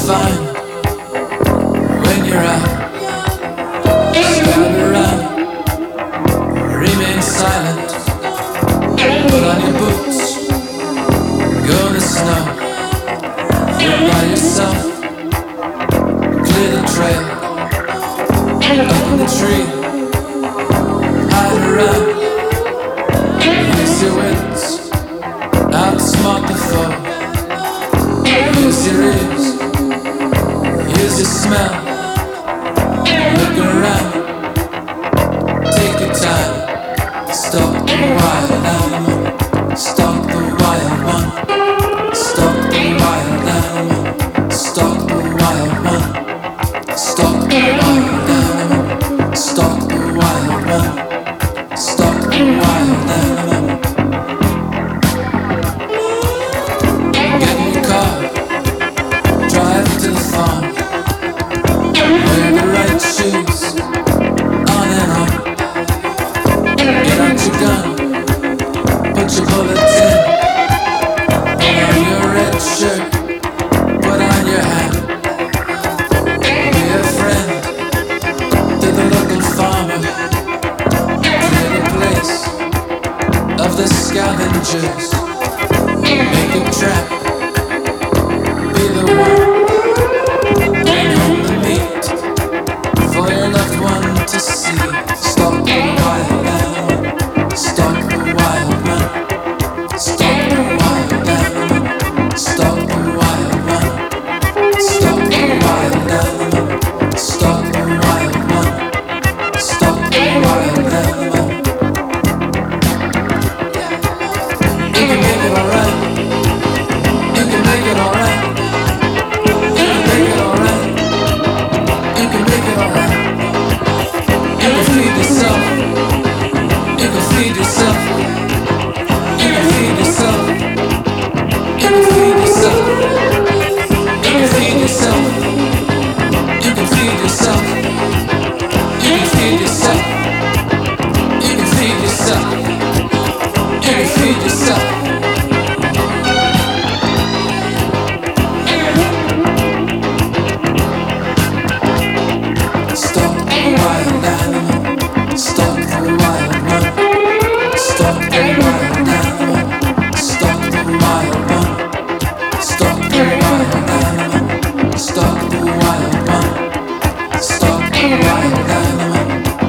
find when you're out. Stand around, remain silent. Put on your boots, go in the snow. You're by yourself, clear the trail. Up in the tree, hide around. Use your wits, outsmart the foe. Use your ears, use your smell. Look around, take your time. Stalk the wild animal, stalk the wild one. Stalk the wild animal, stalk the wild one. Stalk the wild animal, stalk the wild one. Stalk the wild animal. Get in your car, drive to the farm. Wear the right shoes, on and on. Get out your gun, put your bullets in. Put on your red shirt, put on your hat. Be a friend to the local farmer. Clear the place of the scavengers. Make a trap, be the one. Bring home the meat for your loved one to see. Stalk the wild animal, stalk the wild one. Stalk the wild animal, stalk the wild one. Stalk the wild animal, stalk the wild one. Stalk the wild animal. You can make it alright. You can make it alright. You can make it alright. You can make it alright. You can feed yourself. You can feed yourself. You can feed yourself. You can feed yourself. You can feed yourself. You can feed yourself. You can feed yourself. You can feed yourself. You can feed yourself. Stalk the wild animal, stalk the wild one. Stalk the wild animal, stalk the wild one. Stalk the wild animal, stalk the wild one. Stalk the wild animal.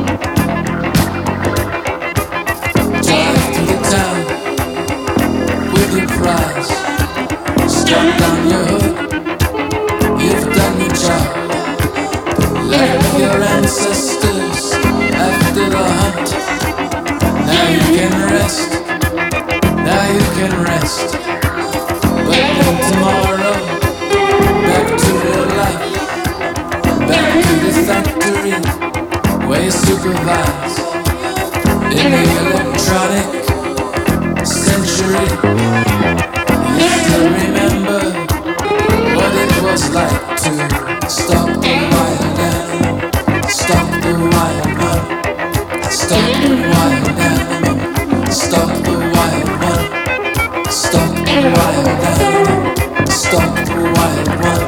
Drive through the town with your prize. Strap down your hood, you've done your job. Like your ancestors after the hunt. Now you can rest, now you can rest. But then tomorrow, back to real life. Back to the factory, where you supervise. In the electronic century, you still remember what it was like to stalk the wild animal, stalk the wild one. Stalk the wild animal, stalk the wild one. Stalk the wild animal, stalk the wild one.